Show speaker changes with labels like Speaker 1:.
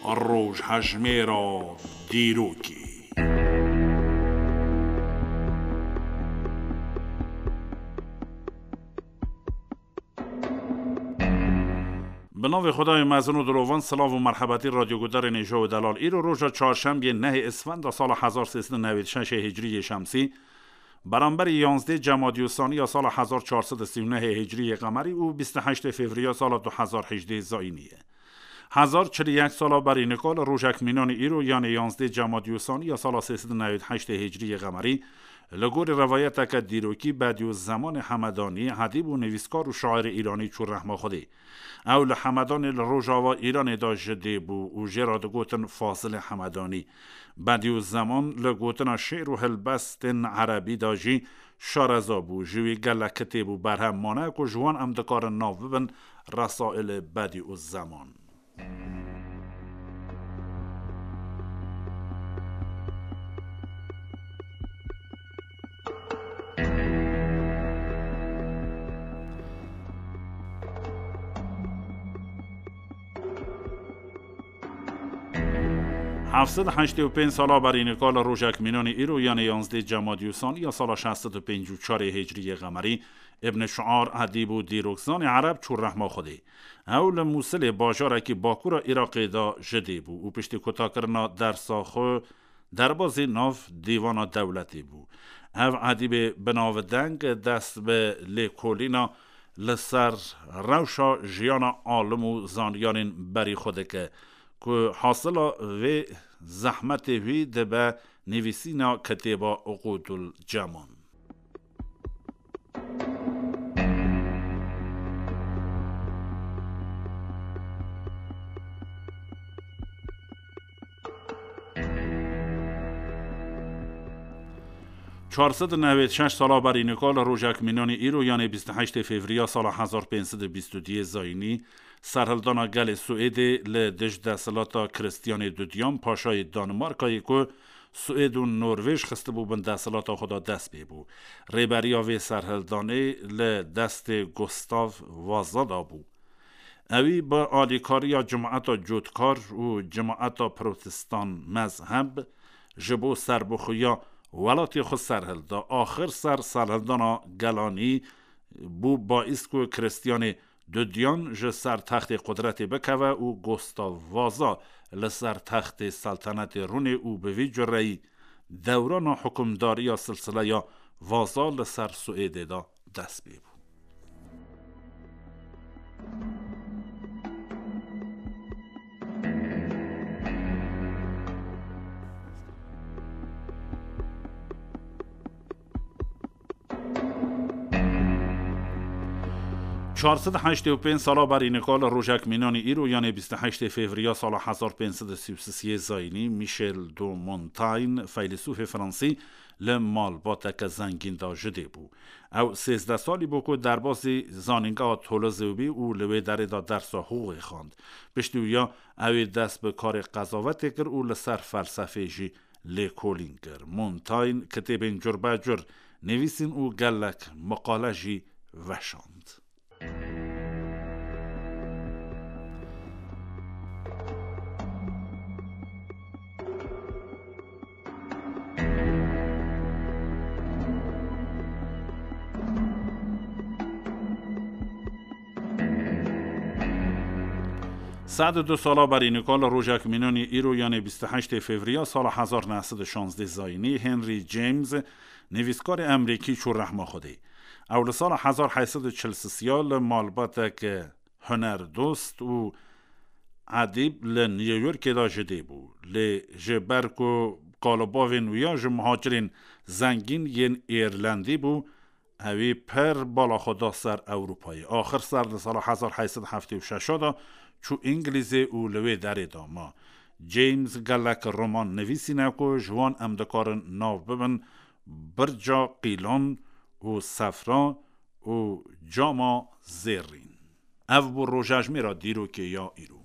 Speaker 1: روش هجمه را دیروکی. به نام خدای مزن و دروان. سلام و مرحبتی رادیو گودار نیجا و دلال. ایرو روژا چهارشنبه 9 اسفند سال 1396 هجری شمسی برابر 11 جمادی الثانی یا سال 1439 هجری قمری و 28 فوریه سال 2018 زاینیه. 1041 سال بر نکال روژک مینان ایرو یعنی 11 جمادی الثانی یا سال 398 هجری قمری لگور روایت که دیروکی بدیو زمان حمدانی حدیب و نویسکار و شاعر ایرانی چون رحمه خودی اول حمدان روژاوا ایران دا جده بو و جراد گوتن فاصل حمدانی بدیو زمان لگوتن شعر و هلبستن عربی داجی شارزا بو جوی گلکتی بو برهم مانک و جوان امدکار ناو ببن رسائل بدیو زمان. 785 سال بر نکال روژک مینان ایرو یعنی 11 جمادی الثانی یا سال 654 هجری قمری ابن شعار ادیب و دیروکزان عرب چون رحمه خودی اول موصل باجاره که باکور عراق دا جدی بو و پشتی کتا کرنا در ساخو در بازی ناف دیوان دولتی بو او ادیب بناو دنگ دست به لیکولینا لسر روشا جیانا عالم و زانیان بری خوده که حاصل و زحمت وی دبا نویسینا کتیبا عقود الجمان. چهارصد و 96 سال بر نکال روژک مینان ایرو یعنی 28 فوریه سال 1522 زاینی سرهلدانا گل سوئد لدش دستلاتا کریستیان دودیان پاشای دانمارکایی که سوئد و نروژ خسته بو بند دستلاتا خدا دست بی بو ریبریا و سرهلدانه لدست گوستاو وازادا بو اوی با آلیکاریا جماعتا جودکار و جماعتا پروتستان مذهب جبو سربخویا ولاتی خود سرهلدا آخر سرهلدانا گلانی بو باعث که کریستیان دودیان ج سر تخت قدرت بکوه او گوستاو وازا لسر تخت سلطنت رون او به وی جرهی دوران حکمداری یا سلسله یا وازا لسر سوئد دا دست بی بود. چهارصد و 85 سال بر نکال روژک مینان ایرو یعنی 28 فوریه سال 1533 زاینی میشل دو مونتاین فیلسوف فرانسی لمالبات که زنگین دا جده بو او 13 سالی بو که در بازی زانینگاه تولوزوبی او لوی داره دا درس و حقوقی خواند پشتویا اوی دست به کار قضاوت کر او لسر فلسفه جی لیکولین کر مونتاین کتیبین جر بجر نویسین او گلک مقاله جی وشاند. صد دو سالا بر نکال روژک مینان ایرو یعنی 28 فوریه سال 1916 زاینی هنری جیمز نویسکار امریکی چون رحمه خودی اول سال 1843 مالبات که هنر دوست و ادیب لنیویورک دا جده بو لجبرکو قالباوین ویا مهاجرین زنگین ین ایرلندی بو اوی پر بالا خدا سر اروپایی آخر سر سال 1876 دا چو انگلیزی او لوی داره داما جیمز گلک رومان نویسی نکو جوان امدکار ناو ببن برجا قیلان و سفرا و جاما زیرین او بو روژاج میرا دیرو که یا ایرو